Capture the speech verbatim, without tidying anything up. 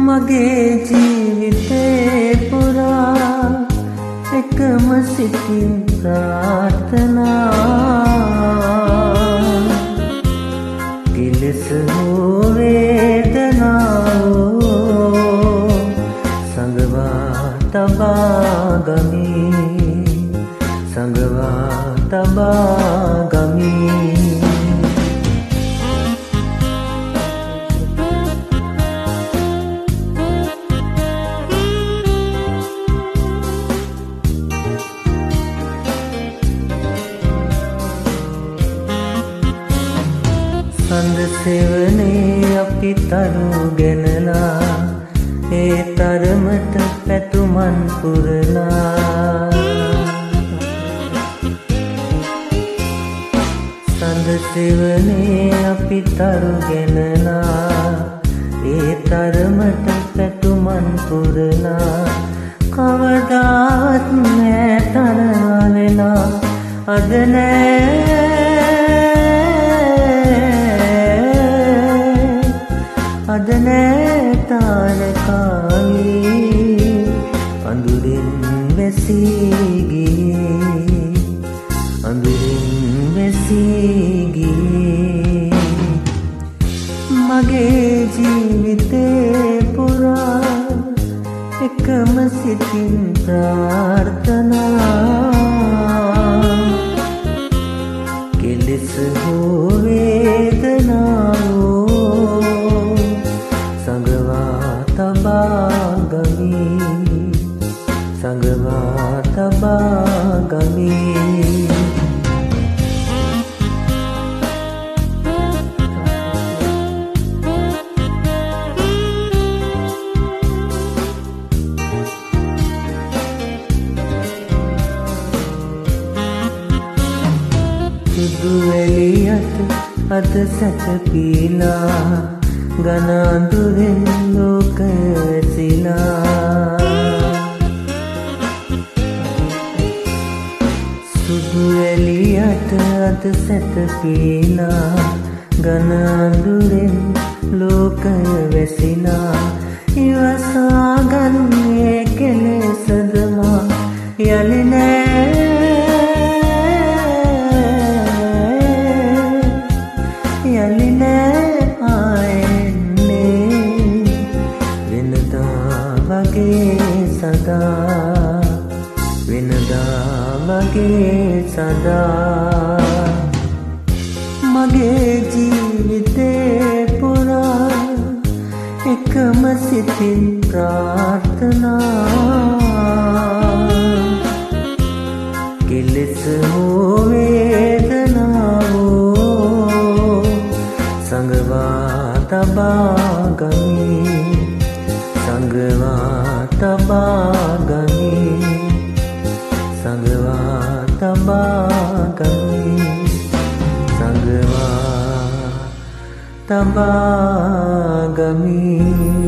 මගේ ජීවිතේ පුරා එකම සිතින් ප්‍රාර්ථනා කිලෙස හෝ වේදනාවෝ සංගවා තබා ගමි සංගවා තබා ගමි සඳ සෙවනේ අපි තරු ගෙනලා ඒ තරමට පැතුමන් පුරලා සඳ සෙවනේ අපි තරු ගෙනලා ඒ තරමට පැතුමන් පුරලා කවදාත් නෑ තරවලලා අද නෑ අද නෑ තාරකායි අඳුරින් වැසී ගියේ අඳුරින් වැසී ගියේ මගේ ජීවිතේ පුරා එකම සිතින් ප්‍රාර්ථනා කෙලෙස හෝ වේදනාවෝ සංගවා තබා ගමි සංගවා තබා ගමි සුදු එළියට අද සැතපීලා ගන අඳුරෙන් ලෝකය වැසිලා සුදු එළියට අද සැතපීලා ගන අඳුරෙන් ලෝකය වැසිලා ඉවසා ගන්නේ කෙලෙසද මා යලි නෑ යලි නෑ සදා වෙනදා වගේ සදා මගේ ජීවිතේ පුරා එකම සිතින් ප්‍රාර්ථනා කෙලෙස හෝ වේදනාවෝ සංගවා තබා ගමි සංගවා තබා ගමි සංගවා තබා ගමි සංගවා තබා ගමි